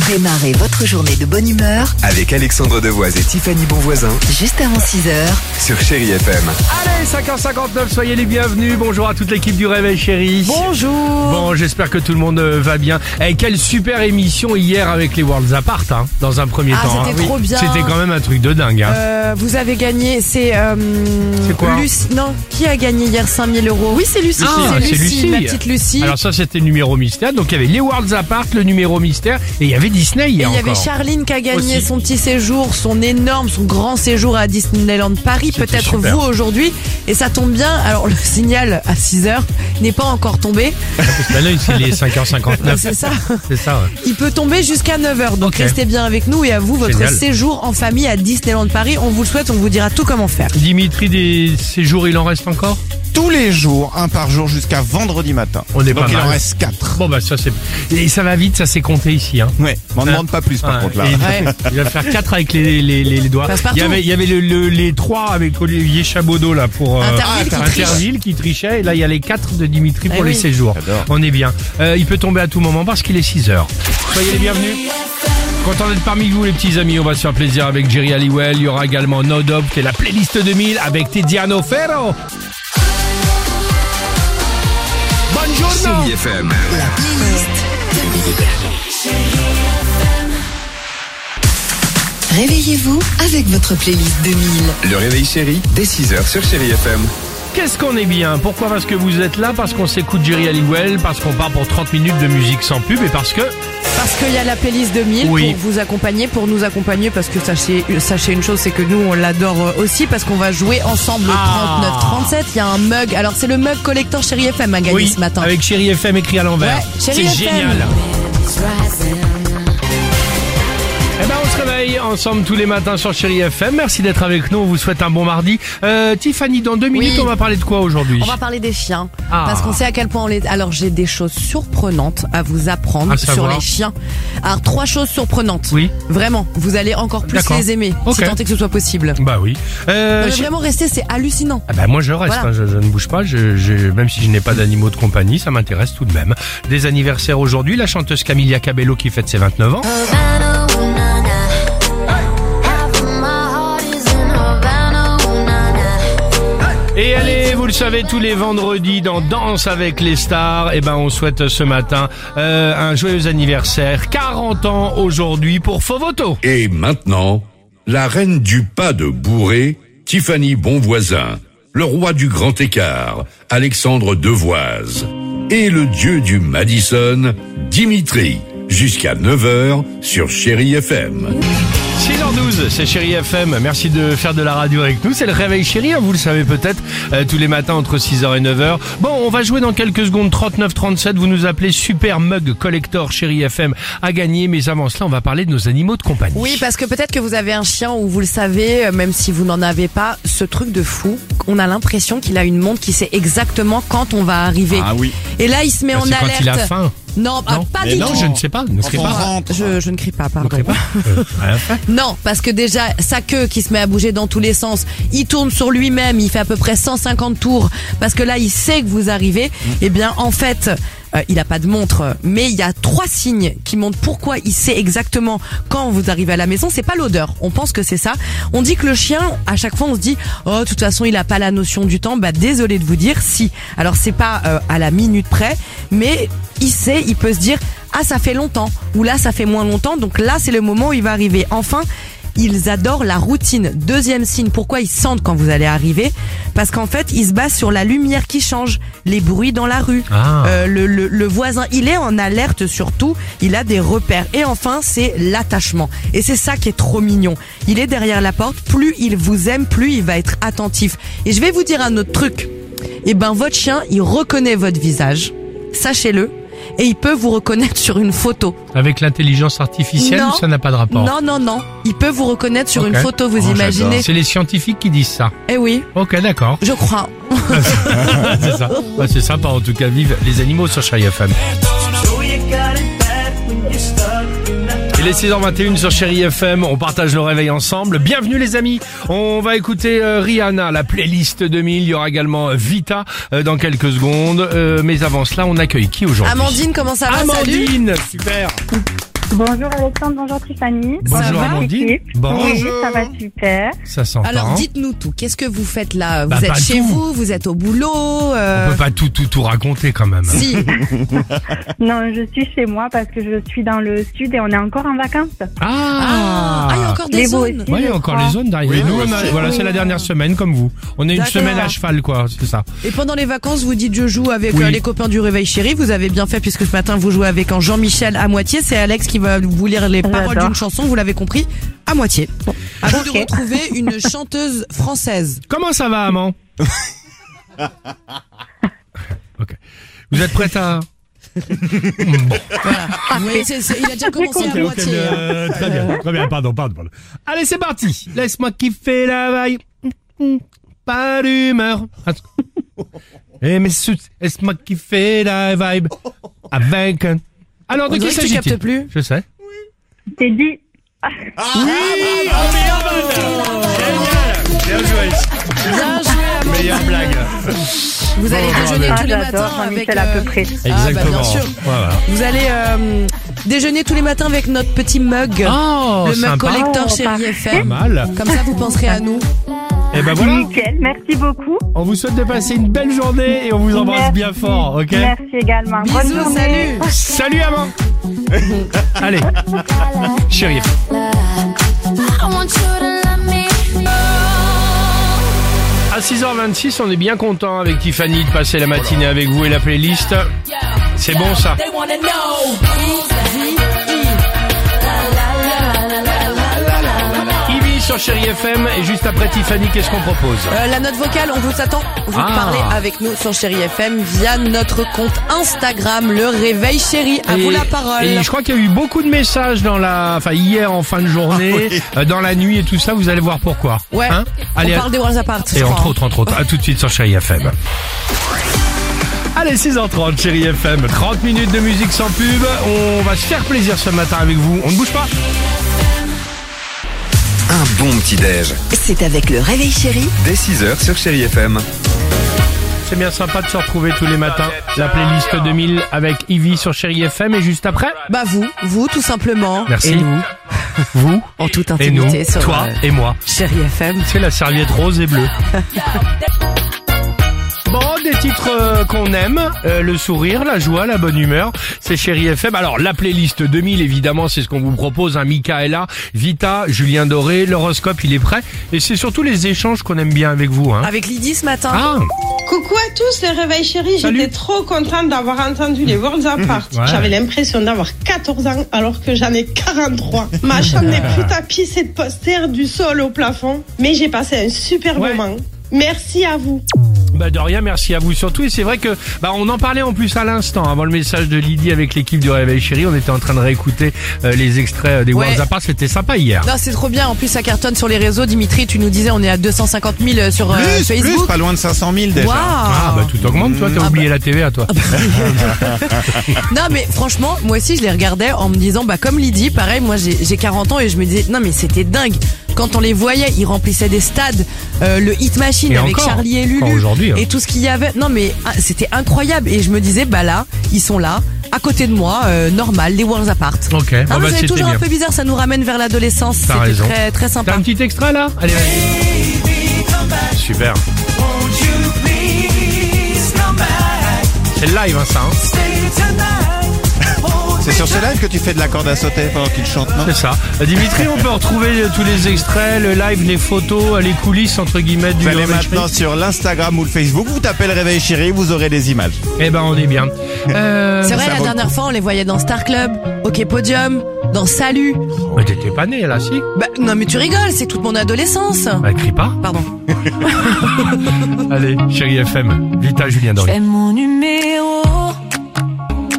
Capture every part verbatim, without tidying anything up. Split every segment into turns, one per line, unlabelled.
Démarrez votre journée de bonne humeur
avec Alexandre Devoise et Tiffany Bonvoisin
juste avant six heures
sur Chérie F M.
Allez, cinq heures cinquante-neuf, soyez les bienvenus. Bonjour à toute l'équipe du Réveil Chérie.
Bonjour.
Bon, j'espère que tout le monde euh, va bien. Et quelle super émission hier avec les Worlds Apart, hein, dans un premier
Ah,
temps.
c'était
hein.
trop bien.
C'était quand même un truc de dingue. Hein.
Euh, vous avez gagné, c'est... Euh,
C'est quoi
Lucie, non, qui a gagné hier cinq mille euros? Oui, c'est Lucie.
Ah,
c'est
c'est
Lucie,
Lucie.
la petite Lucie.
Alors ça, c'était le numéro mystère. Donc il y avait les Worlds Apart, le numéro mystère, et il y avait Disney
Et
hier
il y avait
encore.
Charline qui a gagné
Aussi.
son petit séjour, son énorme, son grand séjour à Disneyland Paris.
C'était
Peut-être
super.
vous aujourd'hui. Et ça tombe bien. Alors le signal à six heures n'est pas encore tombé.
Parce que là, c'est les cinq heures cinquante-neuf.
C'est ça.
C'est ça, ouais.
Il peut tomber jusqu'à neuf heures. Donc
Ok.
restez bien avec nous et à vous votre
Génial.
séjour en famille à Disneyland Paris. On vous le souhaite, on vous dira tout comment faire.
Dimitri, des séjours, il en reste encore?
Tous les jours, un par jour jusqu'à vendredi matin.
On est
Donc
pas
il
mal.
en reste quatre.
Bon bah ça c'est... Et ça va vite, ça s'est compté ici. Hein.
Ouais, m'en demande pas plus par
Ah,
contre là.
et il,
Ouais.
il va faire quatre avec les, les, les, les doigts.
Passe-partout.
Il y avait, il y avait le, le- les trois avec Olivier Chabaudot là pour euh,
Interville qui triche.
Interville qui trichait. Et là il y a les quatre de Dimitri pour
Eh
les
oui.
séjours.
J'adore.
On est bien. Euh, il peut tomber à tout moment parce qu'il est six heures. Soyez les bienvenus. Content d'être parmi vous les petits amis. On va se faire plaisir avec Jerry Halliwell. Il y aura également No Doubt qui est la playlist deux mille avec Tiziano Ferro. Bonjour.
Chérie F M.
la playlist Réveillez-vous avec votre playlist deux mille.
Le Réveil Chérie, dès six heures sur Chérie F M.
Qu'est-ce qu'on est bien? Pourquoi? Parce que vous êtes là, parce qu'on s'écoute Jerry Halliwell, parce qu'on part pour trente minutes de musique sans pub et parce que...
Parce qu'il y a la playlist deux mille
Oui.
pour vous accompagner, pour nous accompagner, parce que sachez, sachez une chose, c'est que nous on l'adore aussi, parce qu'on va jouer ensemble au
Ah.
trente-neuf trente-sept. Il y a un mug, alors c'est le mug collector Chérie F M à gagner
Oui,
ce matin.
avec Chérie F M écrit à l'envers.
Ouais,
c'est
Chérie F M.
génial. Eh ben on se réveille ensemble tous les matins sur Chérie F M. Merci d'être avec nous. On vous souhaite un bon mardi. Euh, Tiffany, dans deux minutes,
Oui.
on va parler de quoi aujourd'hui?
On va parler des chiens,
Ah.
parce qu'on sait à quel point on les... Alors j'ai des choses surprenantes à vous apprendre
À
sur
savoir
les chiens. Alors trois choses surprenantes.
Oui.
Vraiment, vous allez encore plus
D'accord.
les aimer,
Ok.
si tant est que ce soit possible.
Bah oui. Euh,
Non, mais
chi-
vraiment rester, c'est hallucinant.
Ah bah moi je reste,
Voilà.
hein, je, je ne bouge pas, je, je- même si je n'ai pas d'animaux de compagnie, ça m'intéresse tout de même. Des anniversaires aujourd'hui, la chanteuse Camilla Cabello qui fête ses vingt-neuf ans. Et allez, vous le savez, tous les vendredis dans Danse avec les stars, eh ben on souhaite ce matin euh, un joyeux anniversaire, quarante ans aujourd'hui pour Fovoto.
Et maintenant, la reine du pas de bourré, Tiffany Bonvoisin, le roi du grand écart, Alexandre Devoise, et le dieu du Madison, Dimitri, jusqu'à neuf heures sur Chérie F M.
six heures douze, c'est Chérie F M. Merci de faire de la radio avec nous. C'est le Réveil Chérie, hein, vous le savez peut-être, euh, tous les matins entre six heures et neuf heures. Bon, on va jouer dans quelques secondes, trente-neuf trente-sept. Vous nous appelez Super Mug Collector Chérie F M à gagner. Mais avant cela, on va parler de nos animaux de compagnie.
Oui, parce que peut-être que vous avez un chien ou vous le savez, euh, même si vous n'en avez pas, ce truc de fou, on a l'impression qu'il a une montre qui sait exactement quand on va arriver.
Ah oui.
Et là, il se met
Bah,
en
c'est
alerte.
quand il a faim.
Non, ah,
Non.
pas
Mais
du
non.
tout.
Je ne sais pas, ne
Quand
serait
on
pas.
rentre.
Je, je ne crie pas,
Ne
pardon.
serait pas. Euh, rien fait.
Non, parce que déjà, sa queue qui se met à bouger dans tous les sens, il tourne sur lui-même, il fait à peu près cent cinquante tours, parce que là, il sait que vous arrivez. Eh bien, en fait, euh, il a pas de montre, mais il y a trois signes qui montrent pourquoi il sait exactement quand vous arrivez à la maison. C'est pas l'odeur, on pense que c'est ça. On dit que le chien, à chaque fois, on se dit, oh, de toute façon, il a pas la notion du temps. Bah, désolé de vous dire, si. Alors, c'est pas euh, à la minute près, mais il sait, il peut se dire, ah, ça fait longtemps, ou là, ça fait moins longtemps, donc là, c'est le moment où il va arriver. Enfin, ils adorent la routine. Deuxième signe, pourquoi ils sentent quand vous allez arriver? Parce qu'en fait, ils se basent sur la lumière qui change, les bruits dans la rue,
Ah.
euh, le, le, le voisin. Il est en alerte surtout, il a des repères. Et enfin, c'est l'attachement. Et c'est ça qui est trop mignon. Il est derrière la porte, plus il vous aime, plus il va être attentif. Et je vais vous dire un autre truc. Eh ben, votre chien, il reconnaît votre visage. Sachez-le. Et il peut vous reconnaître sur une photo.
Avec l'intelligence artificielle,
Non.
ou ça n'a pas de rapport?
Non, non, non. Il peut vous reconnaître sur
Ok.
une photo, vous
Oh,
imaginez?
C'est les scientifiques qui disent ça.
Eh oui,
Ok, d'accord.
je crois.
C'est ça. Bah, c'est sympa en tout cas. Vive les animaux sur Chérie F M. Il est six heures vingt et une sur Chérie F M, on partage le réveil ensemble. Bienvenue les amis, on va écouter euh, Rihanna, la playlist deux mille, il y aura également euh, Vita euh, dans quelques secondes. Euh, mais avant cela, on accueille qui aujourd'hui?
Amandine, comment ça va? Salut.
Amandine, super.
Bonjour Alexandre, bonjour Tiffany.
Bonjour
Bonjour
Amandine.
l'équipe.
Bonjour.
Oui, ça va super.
Ça s'entend.
Alors dites-nous tout. Qu'est-ce que vous faites là? Vous
Bah,
êtes
pas
chez
tout.
vous? Vous êtes au boulot? euh,
On peut pas tout, tout, tout raconter quand même.
Si.
Non, je suis chez moi parce que je suis dans le sud et on est encore en vacances.
Ah,
Ah, il y a encore des
Les beaux
zones.
aussi.
Ouais, il y a
je
encore
crois.
les zones derrière.
Oui,
nous,
nous
on a-
aussi.
voilà, c'est la dernière semaine comme vous. On est une
D'accord.
semaine à cheval, quoi, c'est ça.
Et pendant les vacances, vous dites je joue avec
Oui.
euh, les copains du Réveil Chéri. Vous avez bien fait puisque ce matin vous jouez avec un Jean-Michel à moitié. C'est Alex qui va vous lire les paroles
J'adore.
d'une chanson. Vous l'avez compris, à moitié. À vous
Ok.
de retrouver une chanteuse française.
Comment ça va, Amand? Ok. Vous êtes prête à...
Voilà. Vous voyez, c'est- c'est- il a déjà commencé à
Ok, ok,
moitié. hein.
euh, très bien, très bien, pardon, pardon, pardon. Allez, c'est parti. Laisse-moi kiffer la vaille. Pas d'humeur. Eh, mais ce- laisse-moi kiffer la vibe. Avec un... Alors, de
On
qui
dirait que tu
s'agit-il?
captes plus.
Je sais.
C'est dit.
Bien joué.
Bien joué, Amandine.
Meilleure blague.
Vous allez
Bon,
déjeuner
bravo.
tous les
Ah,
matins
j'adore,
avec.
Jean-Michel à peu près.
Ah, bah,
Exactement.
bien sûr.
Voilà.
Vous allez euh, déjeuner tous les matins avec notre petit mug.
Oh,
le mug
sympa.
collector
Oh,
chéri
parfait.
F
Pas
M.
mal.
Comme ça, vous penserez à nous.
Et ben voilà.
Nickel, merci beaucoup.
On vous souhaite de passer une belle journée et on vous embrasse
Merci.
bien fort, ok?
Merci également. Bonne
Bisous,
journée.
salut.
Salut, Amand. Allez. Chérie. À six heures vingt-six, on est bien content avec Tiffany de passer la matinée avec vous et la playlist. C'est bon ça. Ivy sur Chérie F M et juste après Tiffany, qu'est-ce qu'on propose?
Euh, la note vocale, on vous attend. Vous
Ah.
parlez avec nous sur Chéri F M via notre compte Instagram, le Réveil Chéri. À vous la parole.
Et je crois qu'il y a eu beaucoup de messages dans la, enfin hier en fin de journée, euh, dans la nuit et tout ça. Vous allez voir pourquoi.
Ouais.
Hein Allez,
on parle des Worlds Apart.
et
je
entre
crois.
autres, entre autres, à tout de suite sur Chérie F M. Allez, six heures trente, Chérie F M. trente minutes de musique sans pub. On va se faire plaisir ce matin avec vous. On ne bouge pas.
Un bon petit-déj.
C'est avec le Réveil Chéri
Dès six heures sur Chérie F M.
C'est bien sympa de se retrouver tous les matins. La playlist deux mille avec Ivy sur Chérie F M et juste après,
Bah vous, vous tout simplement.
merci.
Et nous,
Vous
en toute
et nous,
intimité sur
toi
euh,
et moi.
Chéri F M.
C'est la serviette rose et bleue. Bon, des titres euh, qu'on aime, euh, le sourire, la joie, la bonne humeur, c'est Chérie F M. Alors, la playlist deux mille, évidemment, c'est ce qu'on vous propose, hein, Michaela, Vita, Julien Doré, l'horoscope, il est prêt. Et c'est surtout les échanges qu'on aime bien avec vous. Hein.
Avec Lydie ce matin.
Ah,
Coucou à tous, le réveil chéri.
Salut.
J'étais trop contente d'avoir entendu les Worlds Apart.
Ouais.
J'avais l'impression d'avoir quatorze ans alors que j'en ai quarante-trois. Ma chambre n'est plus tapie, c'est de posters du sol au plafond. Mais j'ai passé un super
Ouais.
moment. Merci à vous.
bah de rien, merci à vous surtout. Et c'est vrai que, bah on en parlait en plus à l'instant, avant le message de Lydie avec l'équipe du Réveil Chéri. On était en train de réécouter euh, les extraits euh, des
Ouais.
Worlds Apart. C'était sympa hier.
Non, c'est trop bien. En plus, ça cartonne sur les réseaux. Dimitri, tu nous disais, on est à deux cent cinquante mille sur euh,
Plus, plus,
Facebook.
pas loin de cinq cent mille déjà.
Waouh.
Ah, bah tout augmente, toi. T'as
Ah,
oublié
bah.
la T V à toi.
Non, mais franchement, moi aussi, je les regardais en me disant, bah, comme Lydie, pareil, moi, j'ai j'ai quarante ans et je me disais, non, mais c'était dingue. Quand on les voyait, ils remplissaient des stades, euh, le Hit Machine
Et
avec
encore,
Charlie et
encore
Lulu.
aujourd'hui, hein.
Et tout ce qu'il y avait. Non, mais ah, c'était incroyable. Et je me disais, bah là, ils sont là, à côté de moi, euh, normal, les Worlds Apart.
Ok,
Ah,
bon,
vous
bah,
avez
c'était
toujours
bien.
un peu bizarre, ça nous ramène vers l'adolescence.
T'as
C'était
raison.
très, très
T'as
sympa.
un petit extrait là? Allez, vas-y. Super. C'est le live, hein, ça. Hein.
C'est sur ce live que tu fais de la corde à sauter pendant qu'il chante, non?
C'est ça. Euh, Dimitri, on peut retrouver euh, tous les extraits, le live, les photos, euh, les coulisses, entre guillemets, du
Vous allez
Réveil
maintenant
Chéri.
sur l'Instagram ou le Facebook, vous tapez le Réveil Chéri, vous aurez des images.
Eh ben, on est bien. Euh,
C'est vrai,
ça
la
vaut le
dernière
coup.
fois, on les voyait dans Star Club, OK Podium, dans Salut.
mais t'étais pas né, là, si?
Bah, non, mais tu rigoles, c'est toute mon adolescence.
Bah, crie pas.
Pardon.
Allez, Chérie F M. Vita, Julien Doré.
mon numéro.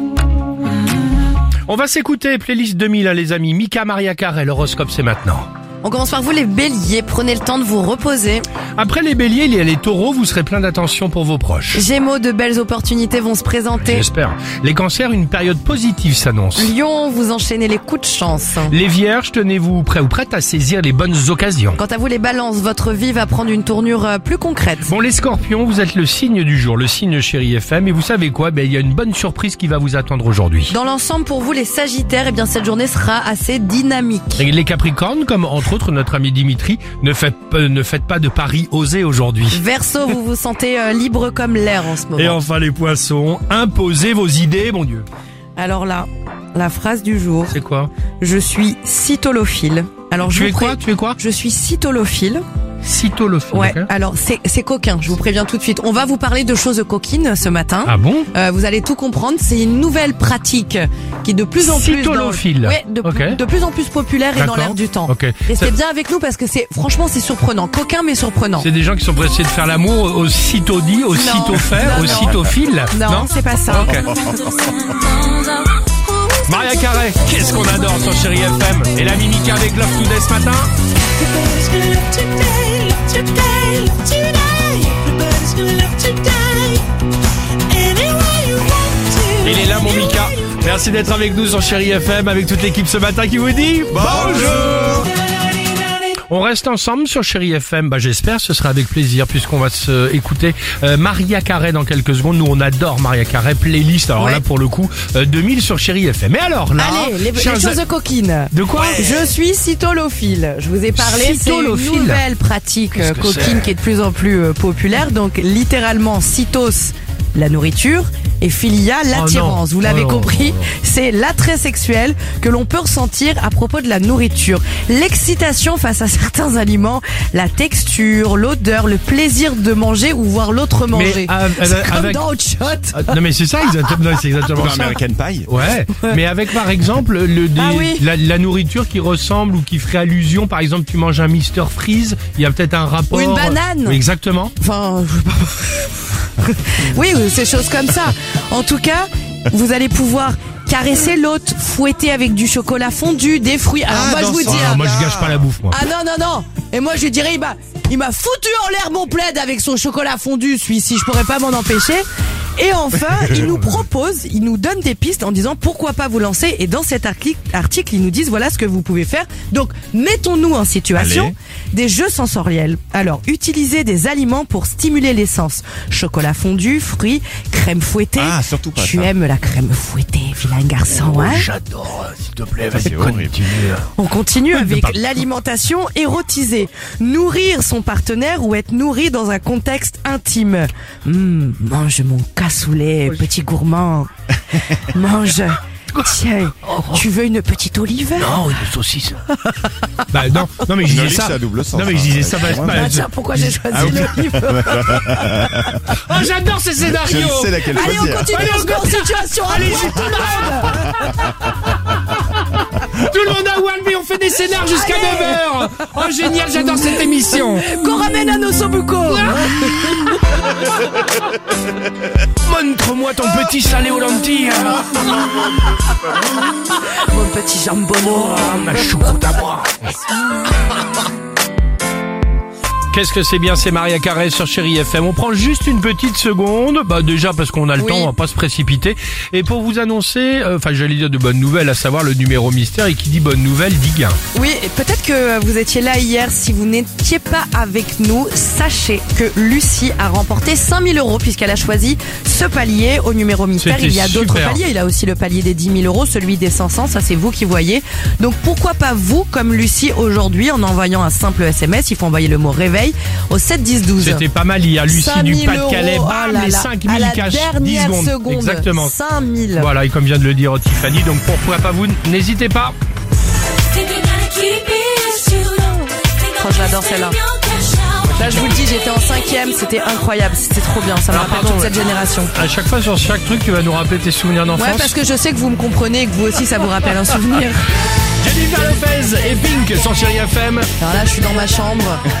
On va s'écouter, playlist deux mille, hein, les amis. Mika Maria Carey, l'horoscope, c'est maintenant.
On commence par vous les béliers, prenez le temps de vous reposer.
Après les béliers, il y a les taureaux, vous serez plein d'attention pour vos proches.
Gémeaux, de belles opportunités vont se présenter.
J'espère. Les cancers, une période positive s'annonce.
Lion, vous enchaînez les coups de chance.
Les vierges, tenez-vous prêts ou prêtes à saisir les bonnes occasions.
Quant à vous les balances, votre vie va prendre une tournure euh, plus concrète.
Bon, les scorpions, vous êtes le signe du jour, le signe Chérie F M, et vous savez quoi, ben, il y a une bonne surprise qui va vous attendre aujourd'hui.
Dans l'ensemble, pour vous les sagittaires, eh bien cette journée sera assez dynamique.
Et les capricornes, comme entre autres notre ami Dimitri, ne faites, euh, ne faites pas de paris osés aujourd'hui.
Verseau, vous vous sentez euh, libre comme l'air en ce moment.
Et enfin les poissons, imposez vos idées, mon Dieu.
Alors là, la phrase du jour.
C'est quoi?
Je suis cytolophile. Alors je
Tu es
vous pré-
quoi? Tu es quoi?
Je suis cytolophile.
Cytolophile.
Ouais,
ok.
alors c'est c'est coquin, je vous préviens tout de suite. On va vous parler de choses coquines ce matin.
Ah bon?
Euh, vous allez tout comprendre, c'est une nouvelle pratique qui est de plus en plus dans,
Cytolophile.
ouais, de,
Ok.
de plus en plus populaire et dans
D'accord.
l'air du temps.
Ok.
Restez
Ça-
bien avec nous parce que c'est franchement c'est surprenant, coquin mais surprenant.
C'est des gens qui sont pressés de faire l'amour au sitôt dit, au sitôt fait,
Non,
au
non.
sitôt fil.
Non, c'est pas ça.
Ok. Maria Carré, qu'est-ce qu'on adore sur Chérie F M. Et la Mimica avec Love Today ce matin. Il est là mon Mika. Merci d'être avec nous sur Chérie F M avec toute l'équipe ce matin qui vous dit bonjour. On reste ensemble sur Chérie F M, bah j'espère, ce sera avec plaisir puisqu'on va se écouter euh, Maria Carey dans quelques secondes. Nous on adore Maria Carey, playlist, alors
Ouais.
là pour le coup euh, deux mille sur Chérie F M. Mais alors là,
Allez, les, les
chers
choses
a-
coquines.
de quoi?
Je suis cytolophile. Je vous ai parlé, c'est une
Cytolophile.
nouvelle pratique euh,
Qu'est-ce que
coquine
c'est
qui est de plus en plus euh, populaire. Donc littéralement, cytos, la nourriture, et philia, l'attirance.
Oh non.
Vous l'avez
Oh non.
compris, c'est l'attrait sexuel que l'on peut ressentir à propos de la nourriture. L'excitation face à certains aliments, la texture, l'odeur, le plaisir de manger ou voir l'autre manger.
euh,
C'est
euh,
comme
avec-
dans Hot Shot.
Ah, non mais c'est ça exactement, non, c'est exactement
Pour
ça.
American Pie.
Ouais, mais avec par exemple le des-
Ah oui.
la, la nourriture qui ressemble ou qui ferait allusion, par exemple tu manges un Mister Freeze, il y a peut-être un rapport.
Ou une banane.
Oui, exactement.
Enfin, je veux pas- oui, oui, ces choses comme ça. En tout cas, vous allez pouvoir caresser l'autre, fouetter avec du chocolat fondu, des fruits. Alors
Ah,
moi, je
dans
vous
ce
dis,
Ah,
hein,
moi je gâche pas la bouffe moi.
ah non, non, non. Et moi, je dirais, il m'a, il m'a foutu en l'air mon plaid avec son chocolat fondu, celui-ci, je pourrais pas m'en empêcher. Et enfin, il nous propose, il nous donne des pistes en disant pourquoi pas vous lancer. Et dans cet article, article, ils nous disent voilà ce que vous pouvez faire. Donc, mettons-nous en situation.
Allez.
Des jeux sensoriels. Alors, utilisez des aliments pour stimuler les sens. Chocolat fondu, fruits, crème fouettée.
Ah, surtout pas
Tu
ça.
aimes la crème fouettée, vilain garçon, hein?
J'adore, s'il te plaît,
Ça,
vas-y
c'est horrible.
continue.
On continue avec
parle.
l'alimentation érotisée. Nourrir son partenaire ou être nourri dans un contexte intime. Hum, mange mon cassoulet, petit gourmand. Mange. Tiens, tu veux une petite olive?
Non, une saucisse. bah non, non mais je
Une
disais
olive,
ça.
c'est à double sens,
Non mais je
hein.
disais ça. Bah,
Ouais.
bah,
Ah
je-
tiens, pourquoi j'ai choisi
Ah oui.
l'olive?
Oh, j'adore ces
Je
scénarios.
ne sais laquelle
Allez, on
choisir.
continue,
Allez,
on
on
se met en situation. Allez, tout le monde.
Tout le monde à Walby, on fait des scénars jusqu'à
Allez.
neuf heures. Oh génial, j'adore cette émission.
Qu'on ramène un ossobuco.
Montre-moi ton petit salé aux lentilles.
Mon petit jambonneau.
Oh, ma choucroute à moi. Qu'est-ce que c'est bien, c'est Maria Carey sur Chérie F M. On prend juste une petite seconde, bah déjà parce qu'on a le
Oui.
temps, on va pas se précipiter. Et pour vous annoncer, euh, enfin j'allais dire de bonnes nouvelles, à savoir le numéro mystère, et qui dit bonne nouvelle dit gain.
Oui, et peut-être que vous étiez là hier. Si vous n'étiez pas avec nous, sachez que Lucie a remporté cinq mille euros puisqu'elle a choisi ce palier au numéro mystère.
C'était
Il y a d'autres
super.
paliers. Il a aussi le palier des dix mille euros, celui des cinq cents. Ça, c'est vous qui voyez. Donc, pourquoi pas vous, comme Lucie, aujourd'hui, en envoyant un simple S M S. Il faut envoyer le mot réveil au sept dix douze.
C'était pas mal hier, Lucie du
cinq mille
Pas-de-Calais,
euros.
bam,
Ah là
les
là.
cinq
À
mille
la
cash, dix
dernière
secondes.
seconde.
Exactement.
cinq mille.
Voilà, et comme vient de le dire Tiffany, donc pourquoi pas vous, n'hésitez pas.
Oh, je l'adore celle-là. Là, je vous le dis, j'étais en cinquième, c'était incroyable, c'était trop bien, ça me
Alors,
rappelle
pardon,
toute cette génération.
À chaque fois sur chaque truc, tu vas nous rappeler tes souvenirs d'enfance.
Ouais, parce que je sais que vous me comprenez et que vous aussi, ça vous rappelle un souvenir.
Jennifer Lopez et Pink sur Chérie F M.
Alors là, je suis dans ma chambre.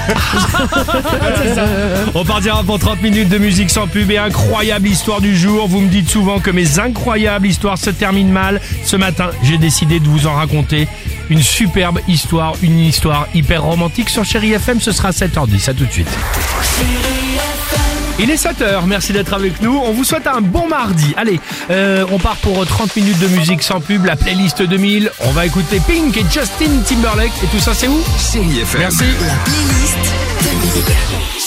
On partira pour trente minutes de musique sans pub et incroyable histoire du jour. Vous me dites souvent que mes incroyables histoires se terminent mal. Ce matin, j'ai décidé de vous en raconter une superbe histoire, une histoire hyper romantique sur Chérie F M. Ce sera sept heures dix, à tout de suite. Il est sept heures, merci d'être avec nous. On vous souhaite un bon mardi. Allez, euh, on part pour trente minutes de musique sans pub, la playlist deux mille. On va écouter Pink et Justin Timberlake. Et tout ça, c'est où?
Chérie F M.
Merci.
La playlist deux mille.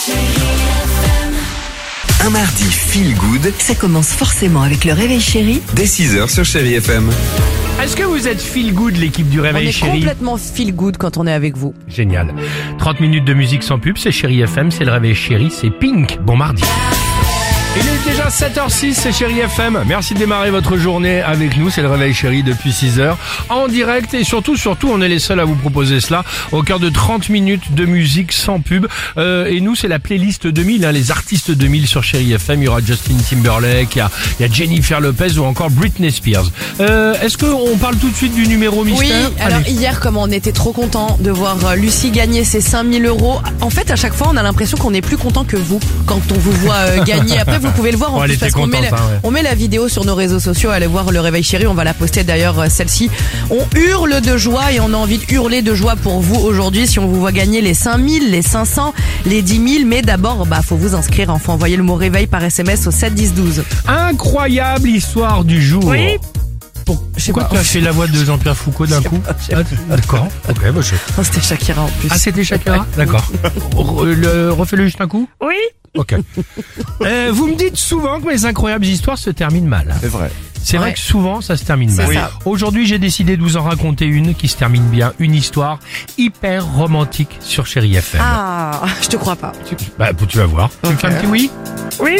Un mardi feel good
Ça commence forcément avec le réveil chéri
dès six heures sur Chérie F M.
Est-ce que vous êtes feel good, l'équipe du
On
Réveil
est
Chéri?
complètement feel good quand on est avec vous.
Génial. trente minutes de musique sans pub, c'est Chérie F M, c'est le Réveil Chéri, c'est Pink. Bon mardi. Il est déjà sept heures six, c'est Chérie F M. Merci de démarrer votre journée avec nous. C'est le Réveil Chéri depuis six heures. En direct et surtout, surtout, on est les seuls à vous proposer cela. Au cœur de trente minutes de musique sans pub. Euh, et nous, c'est la playlist deux mille, hein, les artistes deux mille sur Chérie F M. Il y aura Justin Timberlake, il y a, il y a Jennifer Lopez ou encore Britney Spears. Euh, est-ce qu'on parle tout de suite du numéro
Oui,
mystère?
alors
Allez.
hier, comme on était trop content de voir euh, Lucie gagner ses cinq mille euros, en fait, à chaque fois, on a l'impression qu'on est plus content que vous quand on vous voit euh, gagner. Après, vous pouvez le voir en
Oh, elle
plus
était
parce qu'on met,
contente,
la,
hein, ouais.
on met la vidéo sur nos réseaux sociaux. Allez voir le Réveil Chéri, on va la poster d'ailleurs, euh, celle-ci. On hurle de joie et on a envie de hurler de joie pour vous aujourd'hui si on vous voit gagner les cinq mille, les cinq cents, les dix mille. Mais d'abord, bah, faut vous inscrire. Enfin, faut envoyer le mot réveil par S M S au sept dix douze.
Incroyable histoire du jour.
Oui.
Pour-
Je sais
Pourquoi
pas.
tu as fait la voix de Jean-Pierre Foucault d'un coup?
je sais pas.
Ah, D'accord. Ok, bah je...
Oh, c'était Shakira en plus.
Ah, c'était Shakira? D'accord. Re- le- Refais-le juste un coup?
Oui.
Ok. Euh, vous me dites souvent que mes incroyables histoires se terminent mal.
C'est vrai.
C'est vrai
Ouais.
que souvent ça se termine
C'est
mal.
ça.
Aujourd'hui, j'ai décidé de vous en raconter une qui se termine bien. Une histoire hyper romantique sur Chérie F M.
Ah, je te crois pas.
Tu, bah, tu vas voir. Tu me fais un petit oui?
Oui.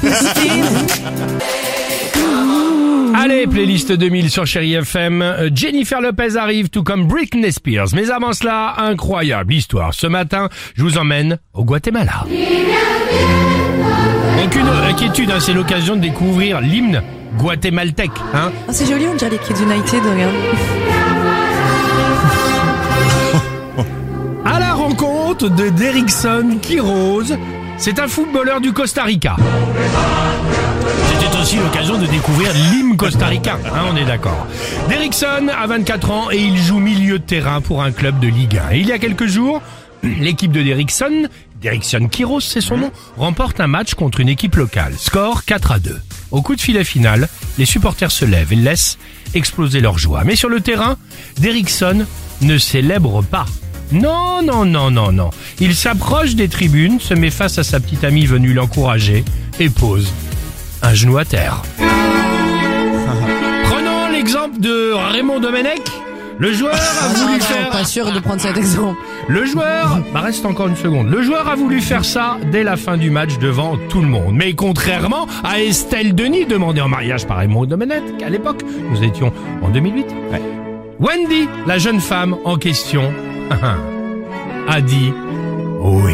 Allez, playlist deux mille sur Chérie F M. Euh, Jennifer Lopez arrive, tout comme Britney Spears. Mais avant cela, incroyable histoire. Ce matin, je vous emmène au Guatemala. Aucune inquiétude, hein, c'est l'occasion de découvrir l'hymne guatémaltèque. Hein.
Ah, c'est joli, on dirait les Kids United, regarde.
À la rencontre de Derrickson Quiroz, c'est un footballeur du Costa Rica. C'était aussi l'occasion de découvrir l'hymne costaricain, hein, on est d'accord. Derrickson a vingt-quatre ans et il joue milieu de terrain pour un club de Ligue un. Et il y a quelques jours, l'équipe de Derrickson, Derrickson Quiroz c'est son nom, remporte un match contre une équipe locale. Score quatre à deux. Au coup de filet final, les supporters se lèvent et laissent exploser leur joie. Mais sur le terrain, Derrickson ne célèbre pas. Non, non, non, non, non. Il s'approche des tribunes, se met face à sa petite amie venue l'encourager et pose un genou à terre. Prenons l'exemple de Raymond Domenech. Le joueur a voulu faire...
Pas sûr de prendre cet exemple.
Le joueur... Bah reste encore une seconde. Le joueur a voulu faire ça dès la fin du match devant tout le monde. Mais contrairement à Estelle Denis, demandée en mariage par Raymond Domenech, à l'époque, nous étions en deux mille huit,
Ouais.
Wendy, la jeune femme en question, a dit oui.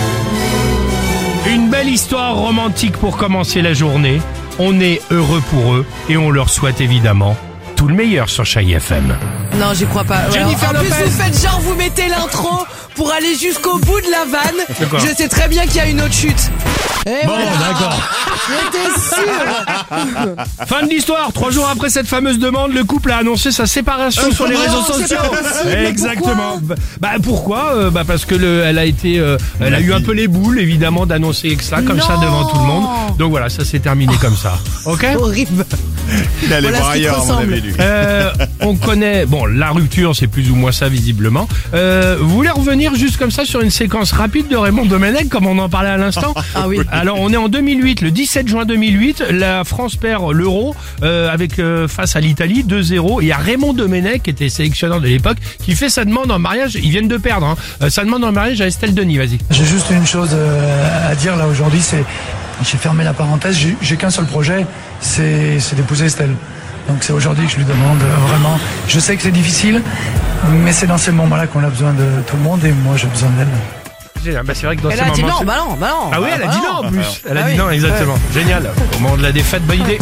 Une belle histoire romantique pour commencer la journée. On est heureux pour eux et on leur souhaite évidemment tout le meilleur sur Chérie F M.
Non, j'y crois pas. Ouais.
Jennifer
En plus,
Lopez.
vous faites genre, vous mettez l'intro pour aller jusqu'au bout de la vanne.
D'accord.
Je sais très bien qu'il y a une autre chute. Et
Bon,
voilà.
d'accord.
J'étais sûr.
Fin de l'histoire. Trois jours après cette fameuse demande, le couple a annoncé sa séparation sur les
non,
réseaux
c'est
sociaux.
pas possible.
Exactement. Bah, bah, pourquoi euh, Bah parce que le, elle a été, euh, elle a eu un peu les boules évidemment d'annoncer ça comme ça
Non.
devant tout le monde. Donc voilà, ça s'est terminé comme ça. Ok.
Horrible.
Il allait
Voilà
voir
ce qui te
ailleurs, à mon
ressemble.
avis, lui.
Euh, on connaît, bon, la rupture, c'est plus ou moins ça, visiblement. Euh, vous voulez revenir juste comme ça sur une séquence rapide de Raymond Domenech, comme on en parlait à l'instant?
Ah oui.
Alors, on est en deux mille huit, le dix-sept juin deux mille huit, la France perd l'Euro, euh, avec, euh, face à l'Italie, deux zéro. Et il y a Raymond Domenech, qui était sélectionneur de l'époque, qui fait sa demande en mariage, ils viennent de perdre, hein, euh, sa demande en mariage à Estelle Denis, vas-y.
J'ai juste une chose euh, à dire là aujourd'hui, c'est j'ai fermé la parenthèse, j'ai, j'ai qu'un seul projet, c'est, c'est d'épouser Estelle. Donc c'est aujourd'hui que je lui demande euh, vraiment. Je sais que c'est difficile, mais c'est dans ces moments-là qu'on a besoin de tout le monde et moi j'ai besoin d'elle.
Bah, c'est vrai que dans
Elle
ces
a dit
moments...
non, bah non, bah non.
Ah oui, elle a
bah
dit non en plus. Elle a
Ah
dit
oui.
non, exactement. Génial. Au moment de la défaite, bonne idée.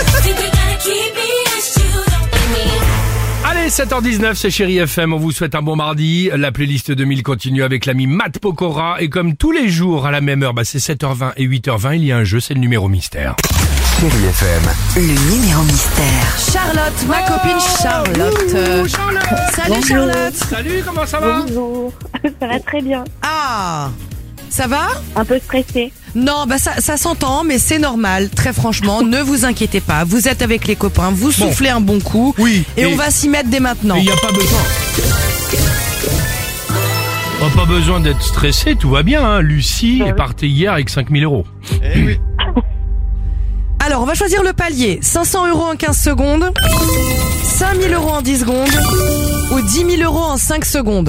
Allez, sept heures dix-neuf, c'est Chérie F M, on vous souhaite un bon mardi. La playlist deux mille continue avec l'ami Matt Pokora. Et comme tous les jours à la même heure, bah c'est sept heures vingt et huit heures vingt, il y a un jeu, c'est le numéro mystère.
Chérie F M.
Le numéro mystère.
Charlotte, ma copine Charlotte. Euh, Salut
Bonjour.
Charlotte.
Salut, comment ça va?
Bonjour. Ça va très bien.
Ah, ça va?
Un peu stressée.
Non, bah ça, ça s'entend, mais c'est normal. Très franchement, ne vous inquiétez pas. Vous êtes avec les copains, vous soufflez un bon coup.
Oui,
Et,
et-
on va s'y mettre dès maintenant.
Il n'y a pas besoin. Oh, pas besoin d'être stressé, tout va bien. Hein. Lucie
Bah
est
oui.
partie hier avec cinq mille euros.
Eh oui.
Alors, on va choisir le palier. cinq cents euros en quinze secondes, cinq mille euros en dix secondes ou dix mille euros en cinq secondes.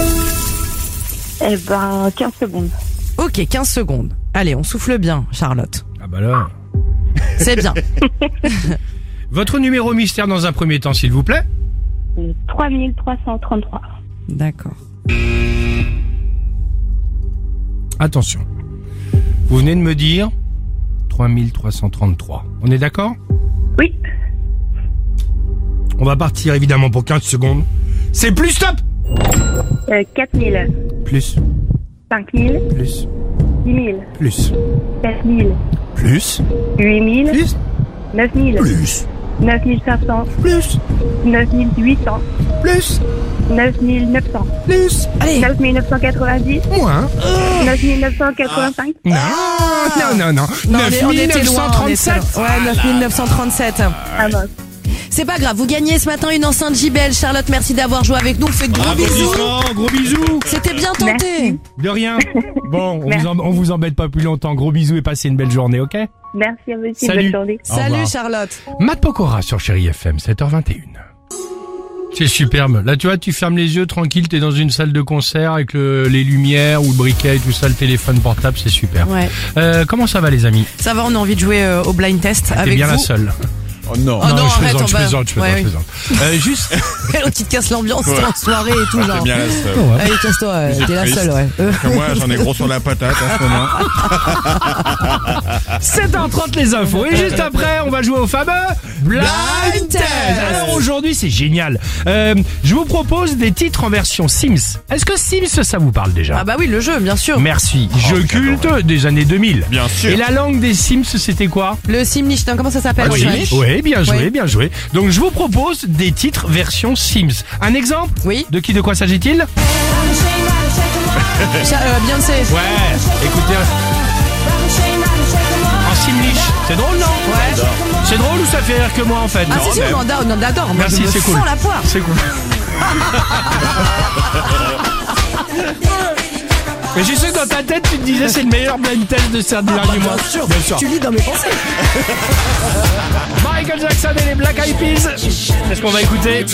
Eh ben, quinze secondes.
Ok, quinze secondes. Allez, on souffle bien, Charlotte.
Ah bah là.
C'est bien.
Votre numéro mystère dans un premier temps, s'il vous plaît.
trois mille trois cent trente-trois.
D'accord.
Attention. Vous venez de me dire trois mille trois cent trente-trois. On est d'accord?
Oui.
On va partir évidemment pour quinze secondes. C'est plus, stop!
Euh, quatre mille.
Plus,
cinq mille.
plus,
dix mille.
plus,
sept mille.
plus,
huit mille.
plus,
neuf mille.
plus,
neuf mille cinq cents.
plus,
neuf mille huit cents.
plus,
neuf mille neuf cents.
plus,
Allez.
neuf mille neuf cent quatre-vingt-dix.
moins.
neuf mille neuf cent quatre-vingt-cinq.
Non, non, non, non.
Non, on est- on était
neuf mille neuf cent
loin, on
trente-sept.
était loin. Ouais, neuf mille neuf cent trente-sept.
Ah mince.
C'est pas grave, vous gagnez ce matin une enceinte J B L. Charlotte, merci d'avoir joué avec nous. Faites gros
Bravo,
bisous.
Tristan, gros bisous.
C'était bien tenté.
Merci.
De rien. Bon, on
Merci.
vous, en- on vous embête pas plus longtemps. Gros bisous et passez une belle journée, ok?
Merci à vous aussi.
Salut.
Bonne journée.
Au revoir.
Salut Charlotte.
Matt Pokora sur Chérie F M, sept heures vingt et une. C'est superbe. Là, tu vois, tu fermes les yeux tranquille, t'es dans une salle de concert avec le- les lumières ou le briquet et tout ça, le téléphone portable, c'est super.
Ouais.
Euh, comment ça va, les amis?
Ça va, on a envie de jouer euh, au blind test
T'es
avec
bien
vous.
la seule.
Oh non.
Oh non,
je
arrête,
plaisante,
on
je
va-
plaisante, je plaisante,
Ouais,
je plaisante. Euh, juste,
L'autre qui te casse l'ambiance,
Ouais.
t'es en soirée et tout, genre.
T'es bien la seule.
Ouais.
Allez, casse-toi, euh,
C'est
t'es la
triste.
seule, ouais. Euh.
Que moi, j'en ai gros sur la patate en ce moment.
sept heures trente les infos. Et juste après, on va jouer au fameux Blind Test. Alors aujourd'hui, c'est génial. Euh, je vous propose des titres en version Sims. Est-ce que Sims, ça vous parle déjà?
Ah bah oui, le jeu, bien sûr.
Merci. Jeu
quel
culte des années deux mille.
Bien sûr.
Et la langue des Sims, c'était quoi?
Le Simlish, non, comment ça s'appelle?
Oui,
Simlish
oui, bien joué,
Oui.
bien joué. Donc je vous propose des titres version Sims. Un exemple?
Oui.
De qui, de quoi s'agit-il?
Cha- euh, Beyoncé.
Ouais, écoutez. En Simlish. C'est drôle, non?
Ouais.
C'est drôle ou ça fait rire que moi en fait?
Ah
Non,
si, si,
mais-
on en adore, on en adore. Moi,
Merci,
je me
c'est cool.
fends la poire.
C'est cool. Mais je sais que dans ta tête, tu te disais c'est le meilleur blind test de ces derniers mois.
Bien sûr,
Bien sûr.
tu lis dans mes pensées.
Michael Jackson et les Black Eyed Peas. Qu'est-ce qu'on va écouter?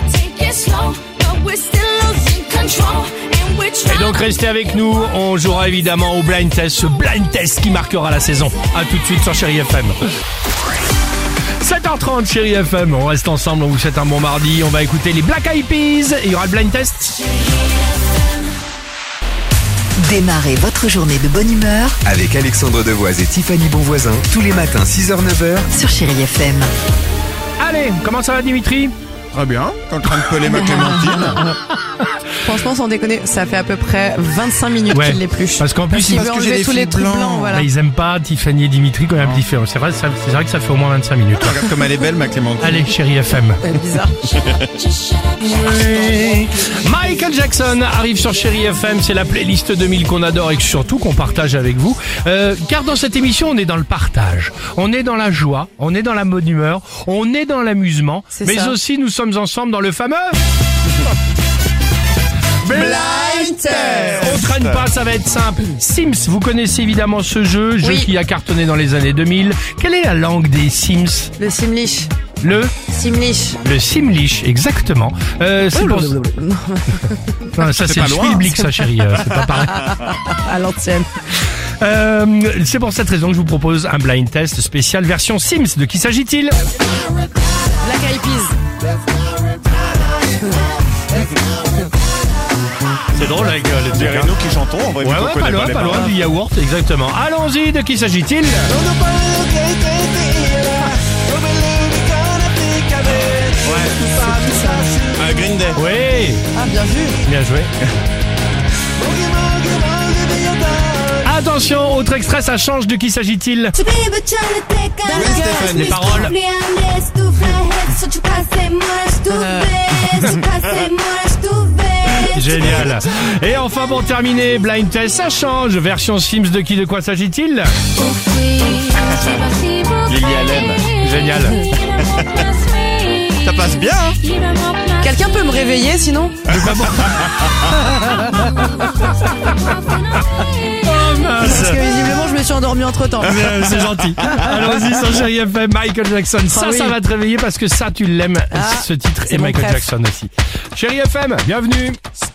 Et donc restez avec nous, on jouera évidemment au blind test, ce blind test qui marquera la saison. A tout de suite sur Chérie F M. sept heures trente Chérie F M, on reste ensemble, on vous souhaite un bon mardi, on va écouter les Black Eyed Peas et il y aura le blind test.
Démarrez votre journée de bonne humeur
Avec Alexandre Devoise et Tiffany Bonvoisin, tous les matins six heures neuf heures.
sur Chérie F M.
Allez, comment ça va Dimitri?
Très bien. T'es en train de peler ma clémentine.
Franchement, sans déconner, ça fait à peu près vingt-cinq minutes
Ouais,
qu'il l'épluche.
parce qu'en plus,
il
ils-
veut
parce que j'ai
enlever
des
tous les
fils
trucs
blancs.
blancs, voilà.
Bah, ils aiment pas Tiffany et Dimitri quand même différent. C'est vrai, ça- c'est vrai que ça fait au moins vingt-cinq minutes.
Regarde comme elle est belle, ma clémentine.
Allez, Chérie F M.
C'est bizarre.
Michael Jackson arrive sur Chérie F M, c'est la playlist deux mille qu'on adore et que surtout qu'on partage avec vous. Euh, car dans cette émission, on est dans le partage, on est dans la joie, on est dans la bonne humeur, on est dans l'amusement,
C'est
mais
ça.
aussi nous sommes ensemble dans le fameux... Blind Test. On traîne pas, ça va être simple. Sims, vous connaissez évidemment ce jeu, jeu
Oui.
qui a cartonné dans les années deux mille. Quelle est la langue des Sims?
Le Simlish.
Le
Simlish.
le Simlish, exactement. Euh, c'est pour... Non, ça c'est
pas
le
loin.
Schmilblick, ça chérie, euh, c'est pas pareil.
À l'ancienne.
Euh, c'est pour cette raison que je vous propose un blind test spécial version Sims. De qui s'agit-il?
Black Eyed Peas.
C'est drôle avec euh, les
C'est nous qui chantons, en vrai.
Ouais,
vu qu'on
ouais,
connaît
pas loin,
les
pas loin
paroles.
du yaourt, exactement. Allons-y, de qui s'agit-il?
Ah, Green Day.
Oui,
Ah, bien vu.
bien joué. Attention, autre extrait, ça change. De qui s'agit-il?
Stéphanie.
Les paroles. Génial. Et enfin, pour terminer, Blind Test, ça change. Version Sims, de qui, de quoi s'agit-il?
Lily Allen.
Génial.
Ça passe bien, hein?
Quelqu'un peut me réveiller sinon?
Oh mince.
Parce que visiblement je me suis endormi entre temps.
Euh, C'est gentil. Allons-y sur Chérie F M, Michael Jackson. Ça,
Ah oui.
ça va te réveiller parce que ça, tu l'aimes,
Ah,
ce titre,
c'est
et
mon
Michael
préf.
Jackson aussi. Chérie F M, bienvenue.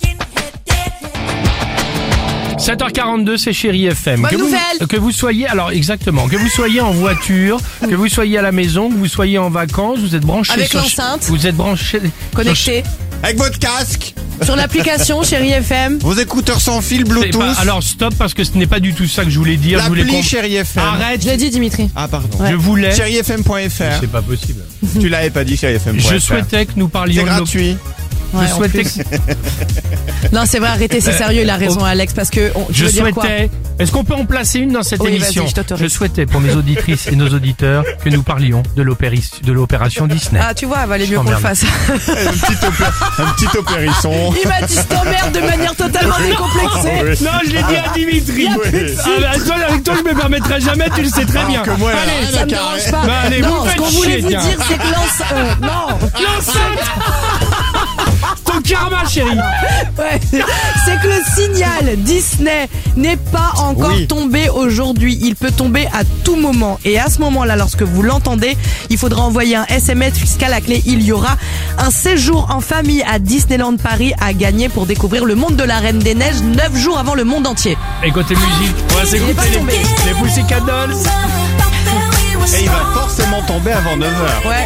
sept heures quarante-deux, c'est Chérie F M.
Bonne
que vous,
nouvelle.
que vous soyez, alors exactement, que vous soyez en voiture, que vous soyez à la maison, que vous soyez en vacances, vous êtes branché
Avec
sur,
l'enceinte.
vous êtes branché
Connecté
Avec votre casque,
sur l'application Chérie F M.
vos écouteurs sans fil
C'est
Bluetooth,
pas- alors stop, parce que ce n'est pas du tout ça que je voulais dire. Je voulais
l'appli
qu'on-
Chérie F M.
Arrête.
Je l'ai dit Dimitri.
Ah pardon.
Je voulais.
chérie f m point f r.
C'est pas possible.
Tu l'avais pas dit, chérie f m point f r.
Je souhaitais que nous parlions.
C'est
de nos-
gratuit.
Ouais,
Je
en
souhaitais.
plus.
que-
Non c'est vrai, arrêtez, c'est sérieux, il a raison Alex, parce que on, tu
Je
veux dire quoi?
souhaitais. Est-ce qu'on peut en placer une dans cette
Oui,
émission?
vas-y, je t'autorise.
Je souhaitais pour mes auditrices et nos auditeurs que nous parlions de l'opéri- de l'opération Disney.
Ah tu vois, il valait
Je
mieux qu'on le
t'emmerde.
fasse.
un petit opé- un petit opérisson.
Il m'a dit je t'emmerde de manière totalement décomplexée.
Non, je l'ai dit à Dimitri.
Oui.
Ah, bah, toi, avec toi, je me permettrai jamais, tu le sais très bien.
Que moi, elle a
Allez,
rien
ça
à
me
carrer.
dérange pas.
Bah, allez,
non,
vous
ce
faites
qu'on voulait
chier,
vous
tiens.
dire c'est que l'enceinte... euh, non.
L'enceinte. Ton karma, chérie.
Ouais. C'est que le signal Disney n'est pas encore
Oui.
tombé aujourd'hui. Il peut tomber à tout moment. Et à ce moment-là, lorsque vous l'entendez, il faudra envoyer un S M S puisqu'à la clé, il y aura un séjour en famille à Disneyland Paris à gagner pour découvrir le monde de la Reine des Neiges neuf jours avant le monde entier.
Et côté musique, on va
Il est
s'écouter
pas
les,
tombé.
les Pussycat Dolls.
Et il va forcément tomber avant neuf heures.
Ouais.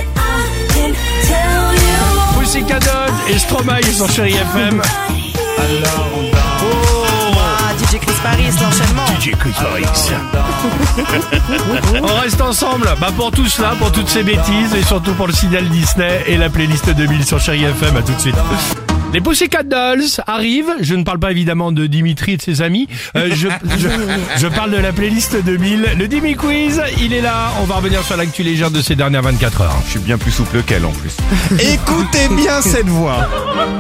Pussycat Dolls et Stromae sur Chérie F M.
Ah, D J Chris Paris, l'enchaînement.
On reste ensemble, bah pour tout cela, pour toutes ces bêtises et surtout pour le signal Disney et la playlist deux mille sur Chérie F M. À tout de suite. Les Pussycat Dolls arrivent. Je ne parle pas évidemment de Dimitri et de ses amis. Euh, je, je, je parle de la playlist deux mille. Le Dimi Quiz, il est là. On va revenir sur l'actu légère de ces dernières vingt-quatre heures.
Je suis bien plus souple qu'elle en plus. Écoutez bien cette voix.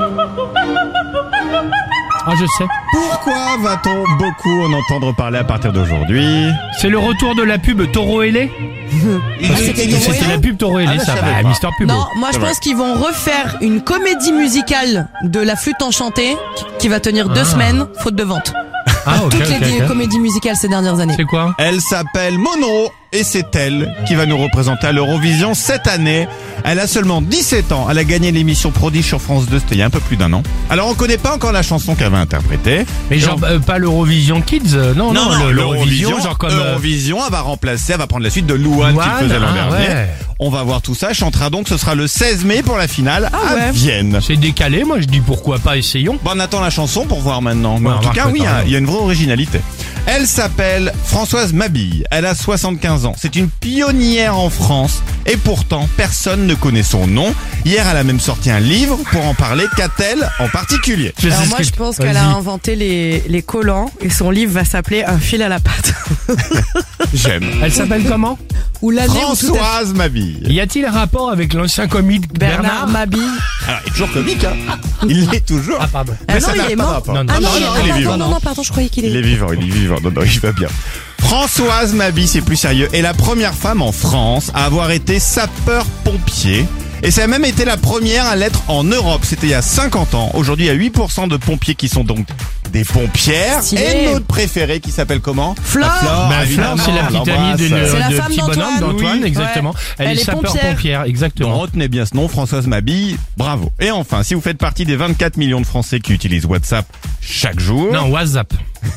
Ah, je sais.
Pourquoi va-t-on beaucoup en entendre parler à partir d'aujourd'hui?
C'est le retour de la pub Taureau Ailé.
c'était Taureau
C'était
Ailé
la pub Taureau Ailé,
Ah, je
ça.
savais
Bah,
pas.
Mister Pub.
Non, moi je
C'est vrai.
pense qu'ils vont refaire une comédie musicale de la flûte enchantée qui- qui va tenir deux
Ah.
semaines, faute de vente.
Ah, ok,
Toutes
ok,
les
ok.
comédies musicales ces dernières années.
C'est quoi?
Elle s'appelle Monroe et c'est elle qui va nous représenter à l'Eurovision cette année. Elle a seulement dix-sept ans. Elle a gagné l'émission Prodige sur France deux, c'était il y a un peu plus d'un an. Alors on connaît pas encore la chanson qu'elle va interpréter.
Mais genre, euh, pas l'Eurovision Kids, euh, non, non, le- l'Eurovision, genre comme... euh,
Eurovision, elle va remplacer, elle va prendre la suite de Louane
Louane,
qui faisait l'an
ah,
dernier.
ouais.
On va voir tout ça. Elle chantera donc, ce sera le seize mai pour la finale à
ouais.
Vienne.
C'est décalé, moi je dis pourquoi pas, essayons.
Bon, on attend la chanson pour voir maintenant. Mais
Ouais,
en tout
remarque,
cas, oui, il y a-
attends.
il y a une vraie originalité. Elle s'appelle Françoise Mabille. Elle a soixante-quinze ans. C'est une pionnière en France. Et pourtant, personne ne connaît son nom. Hier, elle a même sorti un livre pour en parler. Qu'a-t-elle en particulier?
Je
Alors
sais
moi
ce que-
je pense
Vas-y.
qu'elle a inventé les, les collants et son livre va s'appeler Un fil à la patte.
J'aime.
Elle s'appelle comment?
Ou l'année où tout a...
Françoise Mabille.
Y a-t-il un rapport avec l'ancien comique
Bernard,
Bernard?
Mabille.
Alors, il est toujours comique, hein. Il l'est toujours.
Ah, pardon.
Ah
Mais
non,
ça
il
n'a
est
pas de
mort.
rapport.
Non, non,
Ah non,
non,
il est
non, il est
mort.
vivant.
Non, non, non, pardon, je croyais qu'il
Il
est...
est vivant, il est vivant. Non, non, il va bien. Françoise Mabille, c'est plus sérieux, est la première femme en France à avoir été sapeur-pompier. Et ça a même été la première à l'être en Europe. C'était il y a cinquante ans. Aujourd'hui, il y a huit pour cent de pompiers qui sont donc des pompières.
Stylé.
Et notre préférée qui s'appelle comment?
Flore.
La Flore,
Bah,
évidemment,
Flore, c'est la petite amie
l'embrasse.
d'une-
C'est la
de
femme
petit bonhomme
d'Antoine.
d'Antoine,
Oui.
exactement.
Ouais.
Elle,
Elle
est
est
sapeur-pompière,
pompière.
Donc
exactement.
retenez bien ce nom, Françoise Mabille, bravo. Et enfin, si vous faites partie des vingt-quatre millions de Français qui utilisent WhatsApp chaque jour,
Non, WhatsApp.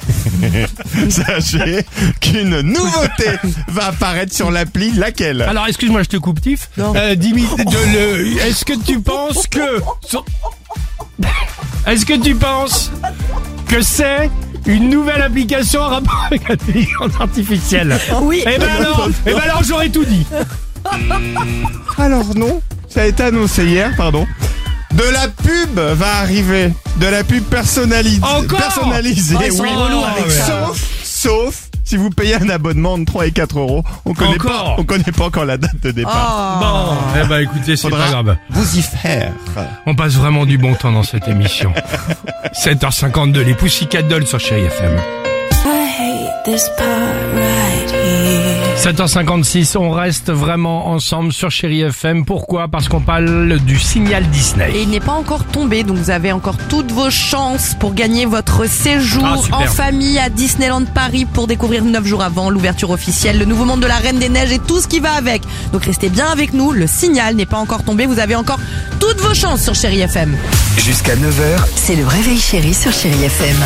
sachez qu'une nouveauté va apparaître sur l'appli, laquelle?
Alors, excuse-moi, je te coupe, Tiff.
Non.
Euh, Dimitri, de le... Est-ce que tu penses que... sur- Est-ce que tu penses que c'est une nouvelle application en rapport avec l'intelligence artificielle?
Oui.
Eh ben alors, eh ben alors j'aurais tout dit.
Alors non, ça a été annoncé hier, pardon. De la pub va arriver, de la pub personnalisée.
Encore
personnalisée.
Oh, ils sont
oui.
relous avec
ça.
Sauf, Sauf si vous payez un abonnement de trois et quatre euros. On connaît
Encore
pas, on connaît pas encore la date de départ.
Bon, eh ben écoutez, c'est
Faudra
pas grave.
Vous y faire.
On passe vraiment du bon temps dans cette émission. sept heures cinquante-deux, les Pussycat Dolls sur Chérie F M. sept heures cinquante-six, on reste vraiment ensemble sur Chérie F M. Pourquoi ? Parce qu'on parle du signal Disney.
Et il n'est pas encore tombé, donc vous avez encore toutes vos chances pour gagner votre séjour
Ah, super.
en famille à Disneyland Paris pour découvrir neuf jours avant l'ouverture officielle le nouveau monde de la Reine des Neiges et tout ce qui va avec. Donc restez bien avec nous, le signal n'est pas encore tombé, vous avez encore toutes vos chances sur Chérie F M.
Jusqu'à neuf heures,
C'est le réveil chéri sur Chérie F M.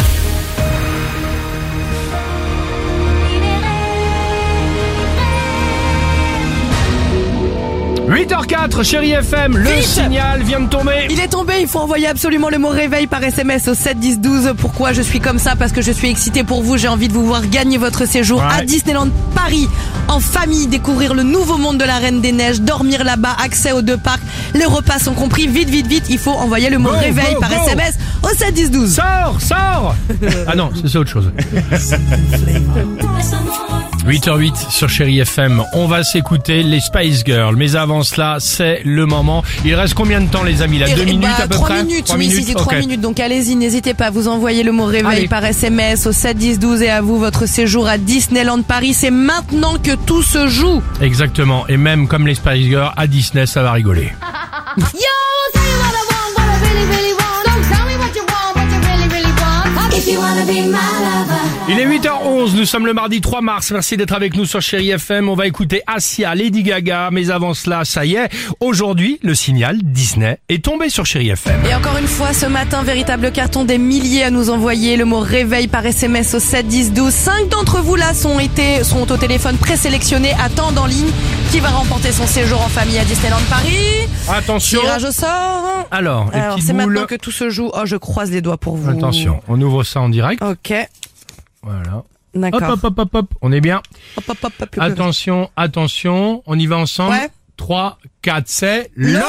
huit heures quatre, Chérie F M, le
Vite
signal vient de tomber.
Il est tombé, il faut envoyer absolument le mot réveil par S M S au sept dix douze. Pourquoi je suis comme ça ? Parce que je suis excitée pour vous, j'ai envie de vous voir gagner votre séjour
Ouais.
à Disneyland Paris en famille, découvrir le nouveau monde de la Reine des Neiges, dormir là-bas, accès aux deux parcs, les repas sont compris, vite vite vite, il faut envoyer le mot
Go,
réveil
go,
par
go.
S M S au sept dix douze.
Sors, sors. Ah non, c'est ça autre chose. huit heures huit sur Chérie F M, on va s'écouter les Spice Girls. Mais avant cela, c'est le moment. Il reste combien de temps les amis là?
Et-
Deux
bah,
minutes à peu
trois
près
minutes,
Trois
oui,
minutes,
si, c'est trois
ok.
minutes. Donc allez-y, n'hésitez pas, vous envoyez le mot réveil
Allez.
par S M S au sept dix douze et à vous votre séjour à Disneyland Paris. C'est maintenant que tout se joue.
Exactement, et même comme les Spice Girls, à Disney, ça va rigoler.
Yo, tell you what I want, what I really, really want. Don't tell me what you want, what you really, really want. If you wanna be my lover.
Il est huit heures onze, nous sommes le mardi trois mars. Merci d'être avec nous sur Chérie F M. On va écouter Asia, Lady Gaga. Mais avant cela, ça y est, aujourd'hui, le signal Disney est tombé sur Chérie F M.
Et encore une fois, ce matin, véritable carton, des milliers à nous envoyer le mot réveil par S M S au sept dix douze. Cinq d'entre vous là sont été, sont au téléphone présélectionnés. Attendent en ligne. Qui va remporter son séjour en famille à Disneyland Paris?
Attention.
Tirage au sort.
Alors, les
Alors,
petites
c'est
boules.
maintenant que tout se joue. Oh, je croise les doigts pour vous.
Attention, on ouvre ça en direct.
Ok.
Voilà. Hop,
D'accord.
hop, hop, hop, hop. On est bien.
Hop, hop, hop, hop, hop.
Attention, attention. On y va ensemble.
Ouais.
trois, quatre, c'est Lorraine.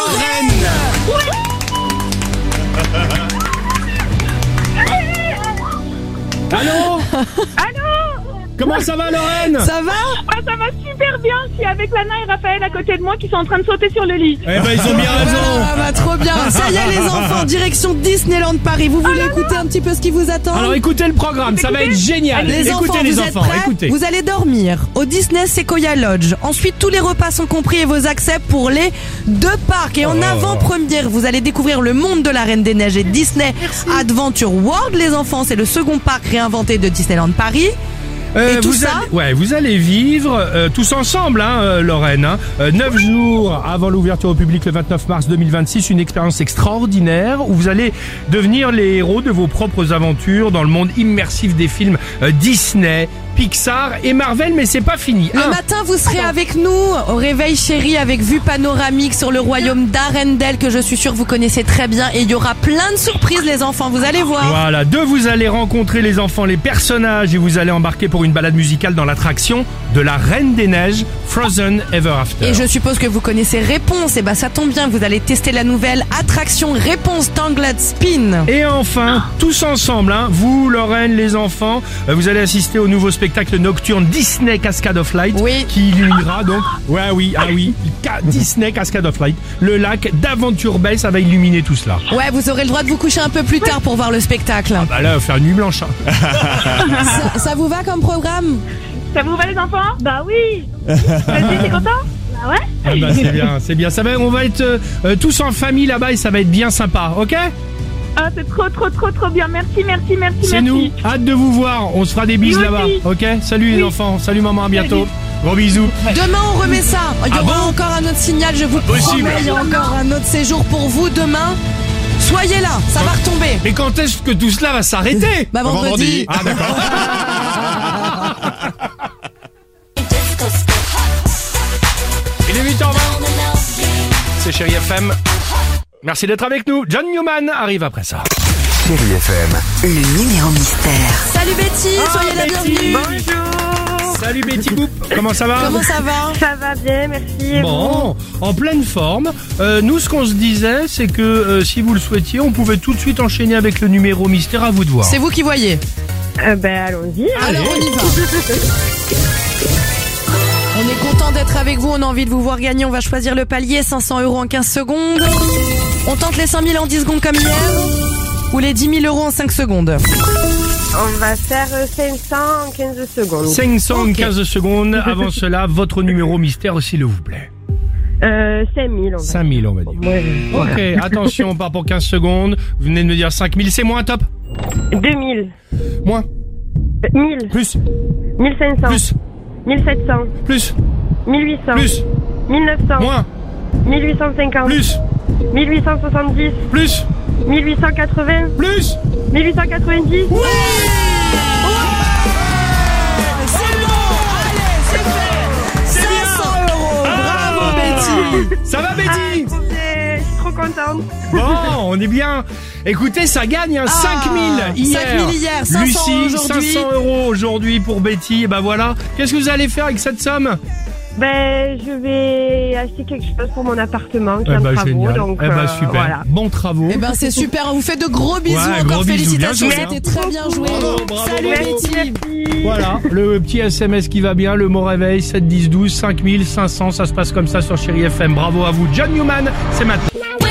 Allô?
Allô?
Comment ça va, Lorraine?
Ça va?
Ah, ça va super bien. Je suis avec Lana et Raphaël à côté de moi qui sont en train de sauter sur le lit.
Eh ben, ils ont bien raison.
Ah bah trop bien. Ça y est les enfants, direction Disneyland Paris. Vous voulez écouter un petit peu ce qui vous attend?
Alors écoutez le programme, ça va être génial.
Les
Écoutez
enfants,
les
vous
enfants,
êtes prêts?
écoutez.
Vous allez dormir au Disney Sequoia Lodge. Ensuite, tous les repas sont compris et vos accès pour les deux parcs. Et en avant-première, vous allez découvrir le monde de la Reine des Neiges et Disney Adventure World. Les enfants, c'est le second parc réinventé de Disneyland Paris.
Euh,
Et tout
vous
ça
allez, ouais, vous allez vivre euh, tous ensemble, hein, euh, Lorraine. Hein, euh, neuf jours avant l'ouverture au public le vingt-neuf mars deux mille vingt-six, une expérience extraordinaire où vous allez devenir les héros de vos propres aventures dans le monde immersif des films euh, Disney, Pixar et Marvel. Mais c'est pas fini.
Le
Un,
matin, vous serez avec nous au réveil chéri avec vue panoramique sur le royaume d'Arendelle que je suis sûre vous connaissez très bien et il y aura plein de surprises les enfants, vous allez voir.
Voilà, deux, vous allez rencontrer les enfants, les personnages et vous allez embarquer pour une balade musicale dans l'attraction de la Reine des Neiges, Frozen Ever After.
Et je suppose que vous connaissez Réponse, et bah ça tombe bien, vous allez tester la nouvelle attraction Réponse Tangled Spin.
Et enfin, tous ensemble, hein, vous, Lorraine, les enfants, euh, vous allez assister au nouveau spectacle nocturne Disney Cascade of Light,
Oui.
qui illuminera donc, ouais, oui, ah oui, Ca- Disney Cascade of Light, le lac d'Aventure Bay, ça va illuminer tout cela.
Ouais, vous aurez le droit de vous coucher un peu plus tard pour voir le spectacle.
Bah là, faire une nuit blanche. Hein.
Ça, ça vous va comme programme?
Ça vous va les enfants? Bah oui. Vas-y, t'es content? Bah ouais.
Ah bah c'est bien, c'est bien. Ça va, on va être euh, euh, tous en famille là-bas et ça va être bien sympa, ok?
Ah, c'est trop, trop, trop, trop bien. Merci, merci, merci,
C'est
merci.
nous, hâte de vous voir, on se fera des bises
Nous
là-bas,
aussi.
ok? Salut les
Oui.
enfants, salut maman, à bientôt.
Salut.
Gros bisous.
Demain, on remet ça. Il y
Ah
aura
bon
encore un autre signal, je vous
possible.
promets, il y a encore un autre séjour pour vous demain. Soyez là, ça va retomber.
Et quand est-ce que tout cela va s'arrêter?
Bah vendredi.
Ah d'accord. Il est huit heures vingt. C'est Chérie F M. Merci d'être avec nous. John Newman arrive après ça.
Chérie F M.
Le numéro mystère.
Salut Betty, soyez la
Betty.
bienvenue.
Bonjour.
Salut Betty Boop. Comment ça va?
Comment ça va?
Ça va bien, merci. Et
Bon, en pleine forme. Euh, nous, ce qu'on se disait, c'est que euh, si vous le souhaitiez, on pouvait tout de suite enchaîner avec le numéro mystère. À vous de voir.
C'est vous qui voyez.
Euh, ben, allons-y.
Alors on y va. On est content d'être avec vous, on a envie de vous voir gagner, on va choisir le palier, cinq cents euros en quinze secondes. On tente les cinq mille en dix secondes comme hier, ou les dix mille euros en cinq secondes.
On va faire cinq cents en quinze secondes.
cinq cents en
Ok.
quinze secondes. Avant cela, votre numéro mystère, s'il vous plaît.
Euh, cinq mille, on va
cinq mille, on va dire.
Ouais, voilà.
Ok, attention, on part pour quinze secondes. Vous venez de me dire cinq mille, c'est moins, top.
deux mille.
Moins,
Euh, mille.
plus,
mille cinq cents.
plus,
mille sept cents.
plus,
mille huit cents.
plus,
mille neuf cents.
moins,
mille huit cent cinquante.
plus,
mille huit cent soixante-dix.
plus,
mille huit cent quatre-vingts.
plus.
mille huit cent quatre-vingt-dix.
cinq cents euros. Bravo Betty.
Ça va,
Ah,
Betty?
je suis trop contente.
Bon, on est bien. Écoutez, ça gagne un
Ah,
cinq mille hier.
cinq mille hier, cinq cents
Lucie,
aujourd'hui.
cinq cents euros aujourd'hui pour Betty. Et ben voilà. Qu'est-ce que vous allez faire avec cette somme?
Ben, je vais acheter quelque chose pour mon appartement qui est
Eh
en
ben,
travaux.
génial.
Donc,
eh ben,
euh,
super.
voilà.
Bons travaux.
Eh ben c'est super, on vous fait de gros bisous,
Ouais,
encore
gros bisous,
félicitations,
bien joué,
c'était très bien joué.
Bravo, bravo,
Salut
bravo.
Betty.
Voilà, le petit S M S qui va bien, le mot réveil, sept dix douze, cinq mille cinq cents, ça se passe comme ça sur Chéri F M. Bravo à vous. John Newman, c'est maintenant.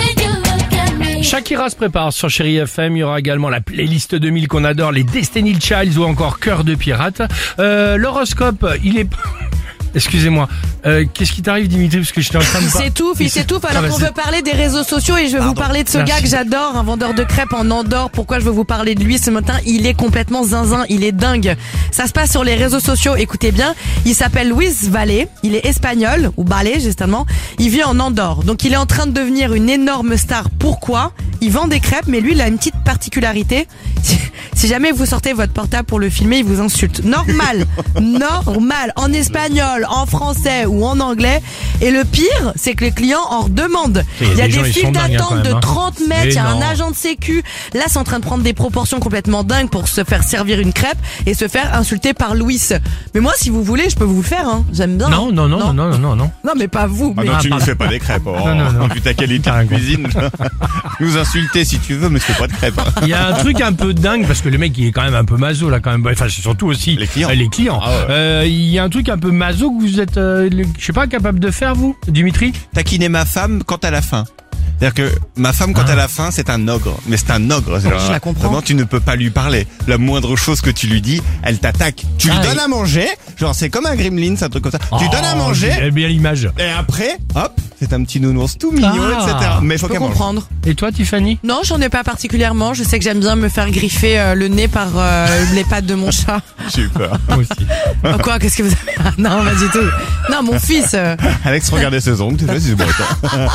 Shakira se prépare sur Chéri F M. Il y aura également la playlist deux mille qu'on adore, les Destiny Childs ou encore Cœur de pirate. Euh, l'horoscope, il est... Excusez-moi, euh, qu'est-ce qui t'arrive Dimitri? Parce que je suis en train de...
Il s'étouffe, il s'étouffe alors
Ah, bah,
qu'on
c'est-
veut parler des réseaux sociaux et je vais vous parler de ce
Merci.
gars que j'adore, un vendeur de crêpes en Andorre. Pourquoi je veux vous parler de lui ce matin? Il est complètement zinzin, il est dingue. Ça se passe sur les réseaux sociaux, écoutez bien. Il s'appelle Luis Valle, il est espagnol, ou Valle justement. Il vit en Andorre, donc il est en train de devenir une énorme star. Pourquoi? Il vend des crêpes, mais lui il a une petite particularité. Si jamais vous sortez votre portable pour le filmer, il vous insulte. Normal, normal, en espagnol, en français ou en anglais. Et le pire, c'est que les clients en redemandent.
Il y a
Il y a
des gens,
des
ils sont
files
dingues, hein,
d'attente
quand même,
de
hein.
trente mètres, il y a un
Énorme.
agent de sécu. Là, c'est en train de prendre des proportions complètement dingues pour se faire servir une crêpe et se faire insulter par Louis. Mais moi, si vous voulez, je peux vous le faire, hein. J'aime bien.
Non, non, non, non, non, non, non.
Non, mais pas vous.
Ah
mais...
non, tu
Ah,
nous
pardon.
fais pas des crêpes. Oh,
Non, non, non.
Vu ta qualité
T'as un
de
gros-
cuisine. Nous insulter si tu veux, mais c'est pas de crêpes.
Il y a un truc un peu dingue parce que le mec il est quand même un peu maso là quand même. Enfin c'est surtout aussi
Les clients.
euh, les clients.
Ah ouais.
Euh, Il y a un truc un peu maso que vous êtes, euh, le- je sais pas, capable de faire vous, Dimitri.
Taquiner ma femme quand elle a faim. C'est-à-dire que ma femme, quand
Ah.
elle a faim, c'est un ogre. Mais c'est un ogre. C'est
Je
genre,
la comprends.
Vraiment, tu ne peux pas lui parler. La moindre chose que tu lui dis, elle t'attaque. Tu lui
Ah,
donnes
et-
à manger. Genre, c'est comme un gremlin, un truc comme ça. tu
Oh,
donnes à manger.
j'ai bien l'image.
Et après, hop, c'est un petit nounours tout mignon,
Ah.
et cetera. Mais
Je
faut
peux
qu'elle mange.
comprendre.
Et toi Tiffany?
Non, j'en ai pas particulièrement. Je sais que j'aime bien me faire griffer euh, le nez par euh, les pattes de mon chat.
Super.
Moi aussi.
Oh, quoi, qu'est-ce que vous avez? Ah, non, pas du tout. Non, mon fils. euh,
Alex, regardez ses ongles. Tu sais, c'est bon. attends.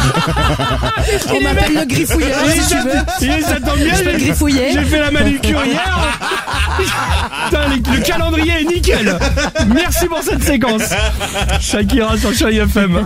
on m'appelle le griffouilleur, si tu veux.
Et ça tombe bien,
Je peux le
j'ai-
griffouiller.
J'ai fait la manucure hier. Putain, le, le calendrier est nickel. Merci pour cette séquence. Shakira sur Chéri F M.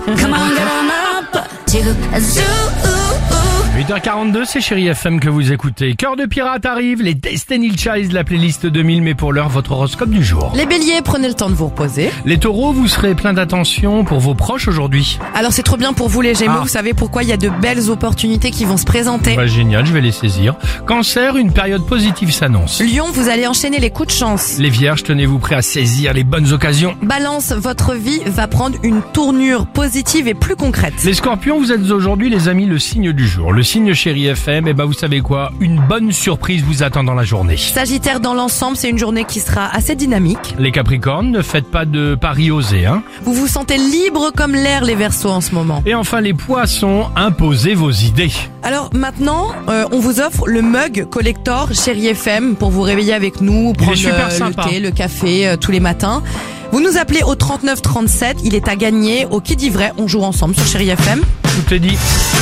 huit heures quarante-deux, c'est Chéri F M que vous écoutez. Cœur de pirate arrive, les Destiny Childs, la playlist deux mille, mais pour l'heure, votre horoscope du jour.
Les béliers, prenez le temps de vous reposer.
Les taureaux, vous serez plein d'attention pour vos proches aujourd'hui.
Alors c'est trop bien pour vous les gémeaux,
Ah.
vous savez pourquoi il y a de belles opportunités qui vont se présenter.
Bah, génial, je vais les saisir. Cancer, une période positive s'annonce.
Lion, vous allez enchaîner les coups de chance.
Les vierges, tenez-vous prêts à saisir les bonnes occasions.
Balance, votre vie va prendre une tournure positive et plus concrète.
Les scorpions, vous êtes aujourd'hui les amis le signe du jour. Le signe Chéri F M, et bah vous savez quoi, une bonne surprise vous attend dans la journée.
Sagittaire, dans l'ensemble, c'est une journée qui sera assez dynamique.
Les capricornes, ne faites pas de paris osés, hein.
Vous vous sentez libre comme l'air, les Verseaux, en ce moment.
Et enfin les poissons, imposez vos idées.
Alors maintenant, euh, on vous offre le mug collector Chéri F M pour vous réveiller avec nous, prendre
super
euh, le
sympa.
thé, le café euh, tous les matins. Vous nous appelez au trente-neuf trente-sept, il est à gagner. Au Qui dit vrai, on joue ensemble sur Chéri F M.
Tout est dit.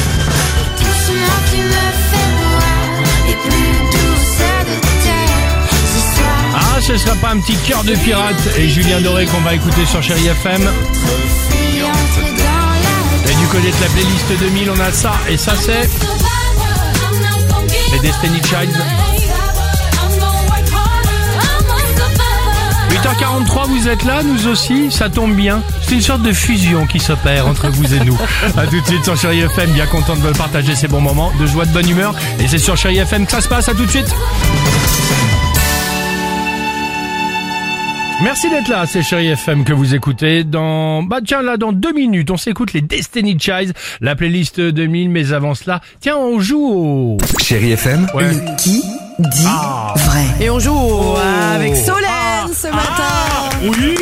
Ah, ce sera pas un petit cœur de pirate et Julien Doré qu'on va écouter sur Chéri F M. Et du côté de la playlist deux mille, on a ça et ça c'est les Destiny Childs. huit heures quarante-trois, vous êtes là, nous aussi, ça tombe bien. C'est une sorte de fusion qui s'opère entre vous et nous. A tout de suite sur Chéri F M, bien content de partager ces bons moments, de joie, de bonne humeur. Et c'est sur Chéri F M que ça se passe, à tout de suite. Merci d'être là, c'est Chérie F M que vous écoutez. Dans, bah tiens, là, dans deux minutes, on s'écoute les Destiny Child, la playlist deux mille, mais avant cela, tiens, on joue au...
Chérie F M.
Ouais.
Qui dit
Ah.
vrai?
Et on joue au- avec Solène
Ah.
ce matin.
Oui.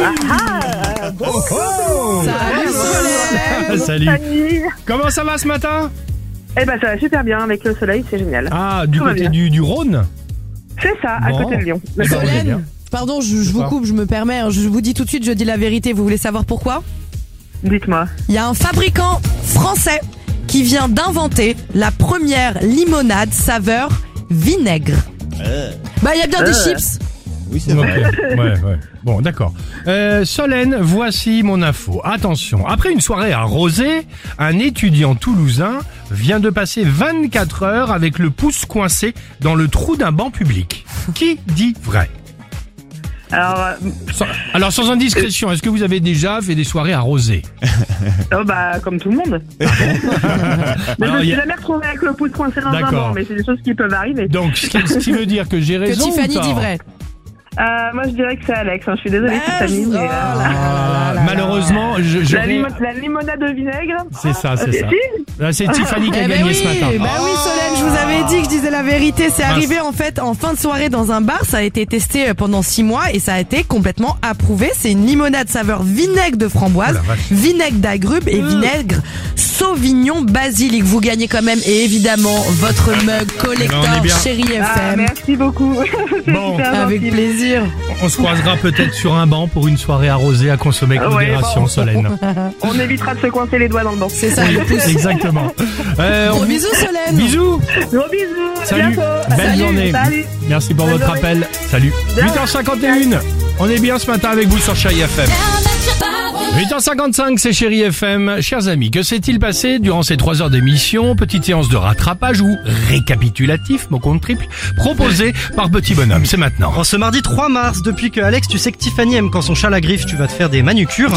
Salut Solène.
Salut.
Salut.
Comment ça va ce matin?
Eh ben ça va super bien avec le soleil, c'est génial.
Ah, du
Tout va
côté
bien.
du, du Rhône.
C'est ça, à
Bon.
côté de Lyon.
Eh ben, on est bien.
Solène, pardon, je, je vous
Quoi
coupe, je me permets. hein, Je vous dis tout de suite, je dis la vérité. Vous voulez savoir pourquoi?
Dites-moi.
Il y a un fabricant français qui vient d'inventer la première limonade saveur vinaigre. Bah, il y a bien des
Euh.
chips.
Oui, c'est
Ok,
vrai.
ouais, ouais. Bon, d'accord. Euh, Solène, voici mon info. Attention, après une soirée arrosée, un étudiant toulousain vient de passer vingt-quatre heures avec le pouce coincé dans le trou d'un banc public. Qui dit vrai?
Alors, euh,
Sans- alors, sans indiscrétion, est-ce que vous avez déjà fait des soirées arrosées?
oh bah comme tout le monde. mais
Alors,
je me
il y
suis
a-
jamais retrouvé avec le pouce coincé dans un
D'accord.
banc, mais c'est des choses qui peuvent arriver.
Donc, ce qui, ce qui veut dire que j'ai
Que
raison ou
Tiffany
tort?
dit vrai.
Euh, moi je dirais que c'est Alex, hein. Je suis désolée
Ah,
Tiffany, mais... euh,
Ah, malheureusement, je, je
la,
vais-
limo- la limonade de vinaigre.
C'est ça, c'est
Euh,
ça.
si
Là, c'est Tiffany qui a
Eh ben
gagné
oui,
ce matin.
bah oui Solène, je vous avais dit que je disais la vérité. C'est
Mince.
arrivé en fait en fin de soirée dans un bar. Ça a été testé pendant six mois et ça a été complètement approuvé. C'est une limonade saveur vinaigre de framboise,
Oh la vache.
vinaigre d'agrumes et vinaigre sauvignon basilic. Vous gagnez quand même et évidemment votre mug
Eh ben, on
collector
est bien.
Chérie
Ah,
F M.
merci beaucoup. C'est
Bon.
super
Avec
gentil.
plaisir.
On se croisera peut-être sur un banc pour une soirée arrosée à consommer avec
Ouais,
modération,
bon.
Solène.
On évitera de se coincer les doigts dans le banc.
C'est ça le pouce.
Exactement. Euh,
Gros
on-
bisous Solène.
Bisous.
Gros bisous.
Salut.
Bientôt.
Belle
Salut,
journée.
Salut.
Merci pour
Bonne
votre
journée.
appel. Salut. huit heures cinquante et un. On est bien ce matin avec vous sur Chérie F M. huit heures cinquante-cinq, c'est Chérie F M. Chers amis, que s'est-il passé durant ces trois heures d'émission? Petite séance de rattrapage ou récapitulatif, mon compte triple, proposé par Petit Bonhomme. C'est maintenant.
En ce mardi trois mars, depuis que Alex, tu sais que Tiffany aime quand son chat la griffe, tu vas te faire des manucures.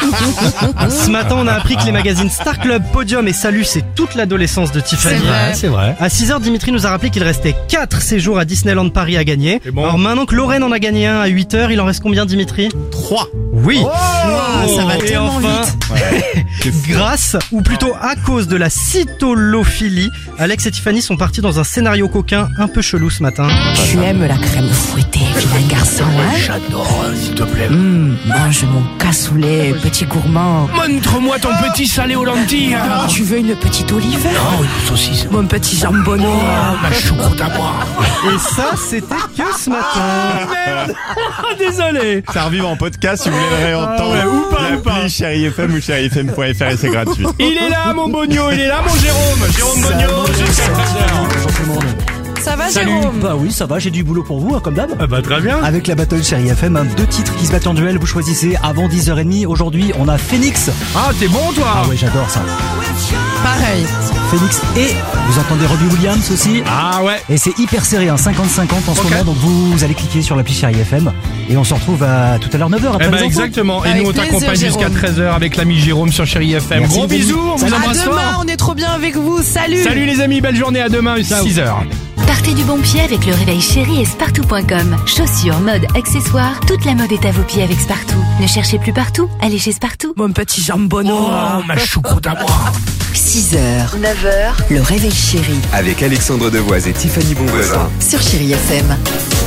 Ce matin, on a appris que les magazines Star Club, Podium et Salut, c'est toute l'adolescence de Tiffany.
C'est vrai.
C'est vrai.
À six heures, Dimitri nous a rappelé qu'il restait quatre séjours à Disneyland Paris à gagner.
C'est bon.
Alors maintenant que Lorraine en a gagné un à huit heures, il en reste combien, Dimitri?
Trois.
Oui.
Ah, ça va
Et
tellement
enfin,
vite.
grâce, ou plutôt à cause de la cytolophilie, Alex et Tiffany sont partis dans un scénario coquin un peu chelou ce matin.
Tu aimes la crème fouettée, vilain garçon, hein?
J'adore, s'il te plaît.
Hum, mange mon cassoulet, petit gourmand.
Montre-moi ton petit salé aux lentilles.
Tu veux une petite olive?
Oh, une saucisse.
Mon petit jambonneau.
Ma choucroute à moi.
Et ça, c'était que ce matin.
Désolé.
Ça revive en podcast si vous voulez le réentendre.
Ah ouais, ou pas, ou pas.
L'appli Chérie F M ou chérie F M point F R et c'est gratuit.
Il est là, mon Bogno. Il est là, mon Jérôme. Jérôme Bogno, jusqu'à treize heures.
Ça va
Salut.
Jérôme?
Bah oui, ça va, j'ai du boulot pour vous, hein, comme d'hab.
Ah bah très bien.
Avec la Battle Chérie F M, hein, deux titres qui se battent en duel, vous choisissez avant dix heures trente. Aujourd'hui, on a Phoenix.
Ah, t'es bon, toi.
Ah ouais, j'adore ça.
Pareil.
Phoenix et vous entendez Robbie Williams aussi.
Ah ouais.
Et c'est hyper serré, hein, cinquante cinquante en ce
Ok.
moment, donc vous, vous allez cliquer sur l'appli Chérie F M et on se retrouve à tout à l'heure neuf heures
Eh
après
ben
les infos.
exactement. Et
Avec
nous on
plaisir,
t'accompagne jusqu'à
Jérôme.
treize heures avec l'ami Jérôme sur Chérie F M.
Merci,
Gros
les amis.
bisous, on vous
Salut.
À
embrasse
demain,
fort.
on est trop bien avec vous. Salut.
Salut les amis, belle journée, à demain, six heures.
Partez du bon pied avec le réveil chéri et Spartou point com. Chaussures, mode, accessoires, toute la mode est à vos pieds avec Spartou. Ne cherchez plus partout, allez chez Spartou.
Mon petit jambonneau.
Oh, ma choucroute à moi.
six heures, neuf heures, le réveil chéri
Avec Alexandre Devoise et Tiffany Bonvoisin.
sur Chérie F M.